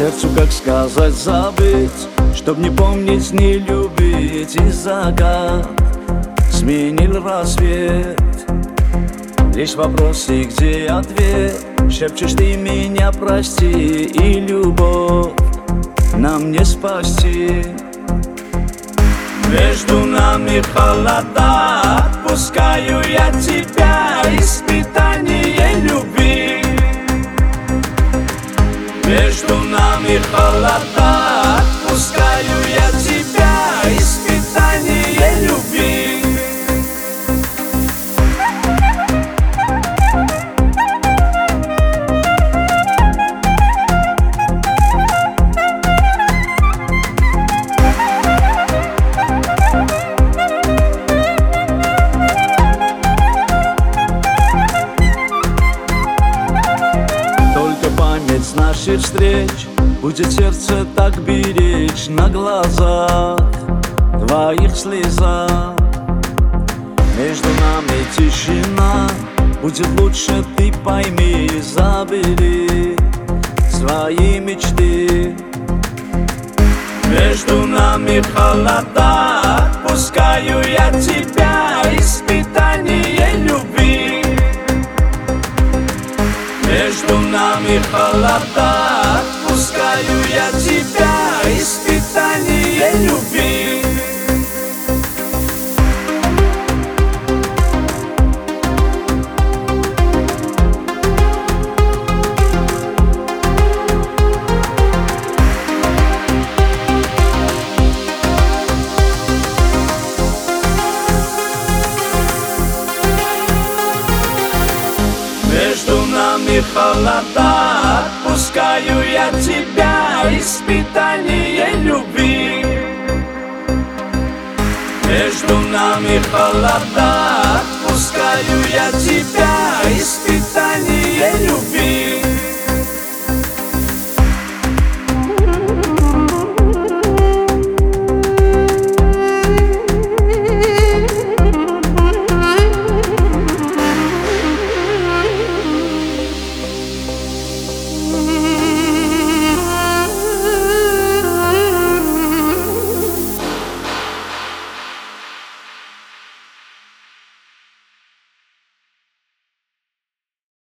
Сердцу, как сказать, забыть, чтоб не помнить, не любить. И закат сменил рассвет. Лишь вопросы, где ответ? Шепчешь ты меня, прости, и любовь нам не спасти. Между нами холода, отпускаю я тебя, испытание любви. Между нами холода, отпускаю я тебя, испытание любви. С наших встреч будет сердце так беречь, на глазах твоих слезах. Между нами тишина, будет лучше, ты пойми, забери свои мечты. Между нами холода, отпускаю я тебя, испытание любви. Между нами холода, отпускаю я тебя, испытание любви. Между нами холода, отпускаю я тебя, испытание любви. Между нами холода, отпускаю я тебя, испытание любви.